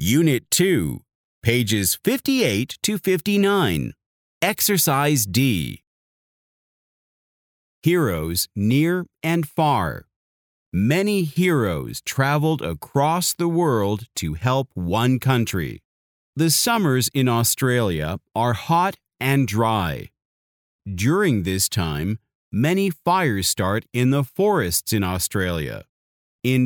Unit 2, pages 58 to 59. Exercise D. Heroes near and far. Many heroes traveled across the world to help one country. The summers in Australia are hot and dry. During this time, many fires start in the forests in Australia. In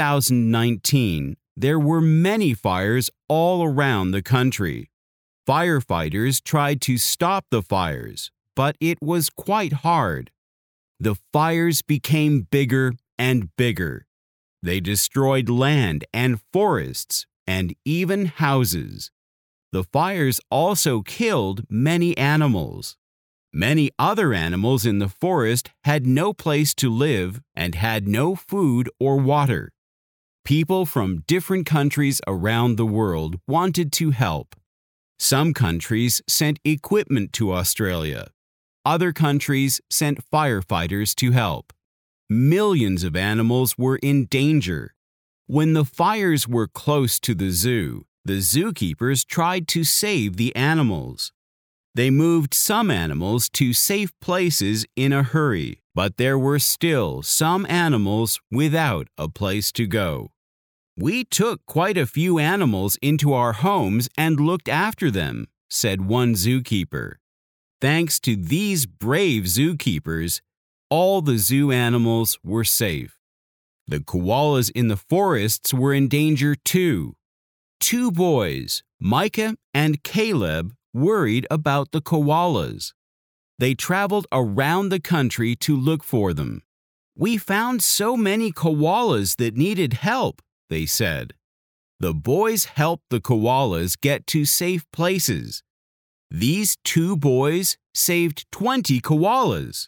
2019, there were many fires all around the country. Firefighters tried to stop the fires, but it was quite hard. The fires became bigger and bigger. They destroyed land and forests and even houses. The fires also killed many animals. Many other animals in the forest had no place to live and had no food or water. People from different countries around the world wanted to help. Some countries sent equipment to Australia. Other countries sent firefighters to help. Millions of animals were in danger. When the fires were close to the zookeepers tried to save the animals. They moved some animals to safe places in a hurry, but there were still some animals without a place to go. "We took quite a few animals into our homes and looked after them," said one zookeeper. Thanks to these brave zookeepers, all the zoo animals were safe. The koalas in the forests were in danger too. Two boys, Micah and Caleb, worried about the koalas. They traveled around the country to look for them. "We found so many koalas that needed help," they said. The boys helped the koalas get to safe places. These two boys saved 20 koalas.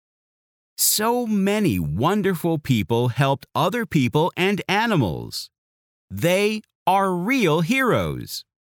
So many wonderful people helped other people and animals. They are real heroes.